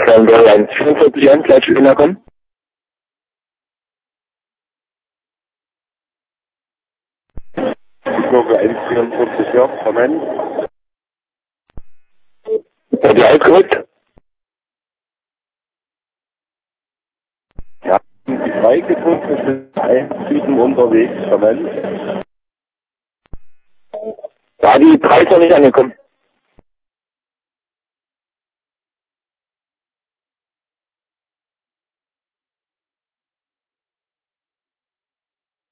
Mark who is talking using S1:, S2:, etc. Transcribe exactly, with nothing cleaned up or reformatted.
S1: dann wäre ein vierundvierzig eins gleich wieder kommen.
S2: Kurve eins vierundvierzig, ja, Moment.
S1: Seid ihr ausgerückt?
S2: Ja, die drei gedrückt, es sind ein Typen unterwegs, Moment.
S1: Da die drei ist noch nicht angekommen.